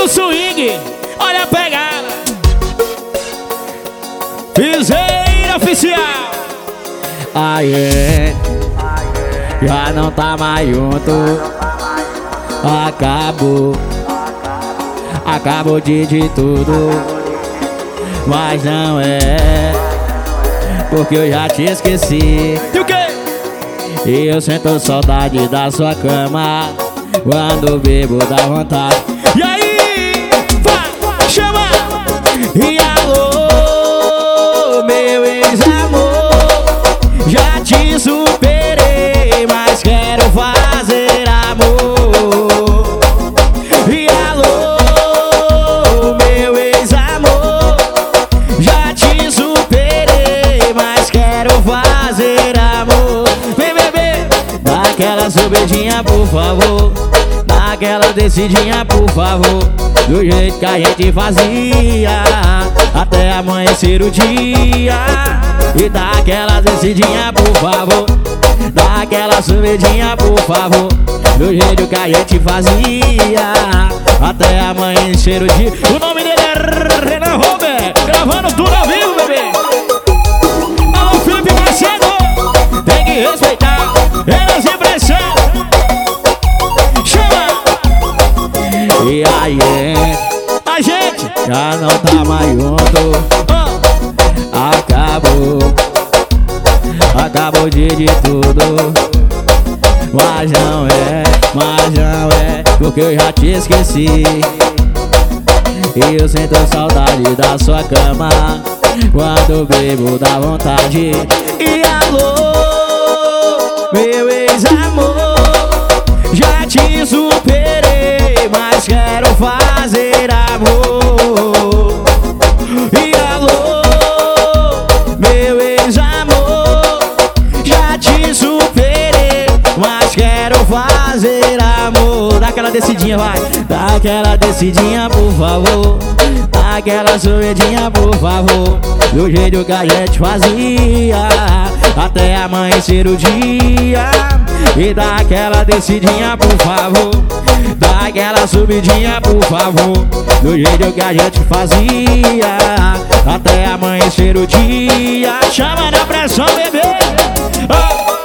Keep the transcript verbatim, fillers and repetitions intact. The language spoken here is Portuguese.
do swing, olha a pegada. Piseira oficial. Aê, já não tá mais junto. Acabou, acabou de, de tudo. Mas não é, porque eu já te esqueci. E o quê? E eu sinto saudade da sua cama. Quando bebo dá vontade. E aí, vai, chama. E alô, meu ex-amor, já te superei, mas quero fazer amor. E alô, meu ex-amor, já te superei, mas quero fazer amor. Vem beber, dá aquela subidinha por favor, dá aquela descidinha por favor, do jeito que a gente fazia, até amanhecer o dia. E dá aquela descidinha por favor, dá aquela subidinha por favor, do jeito que a gente fazia, até amanhecer o dia. O nome dele é Renan Robert, gravando tudo ao vivo, bebê. Alô, Felipe Macedo, tem que respeitar, é nas impressões. Chama. E aí, A gente já não tá mais junto. Acabou, acabou de, de tudo. Mas não é, mas não é, porque eu já te esqueci. E eu sinto saudade da sua cama. Quando bebo dá vontade. E alô, meu ex-amor, já te superei, mas quero fazer amor. E alô, meu ex-amor, já te superei, mas quero fazer amor. Dá aquela descidinha, vai. Dá aquela descidinha, por favor, dá aquela subidinha, por favor, do jeito que a gente fazia, até amanhecer o dia. E dá aquela descidinha, por favor, dá aquela subidinha, por favor, do jeito que a gente fazia, até amanhecer o dia. chama na pressão, bebê. Oh.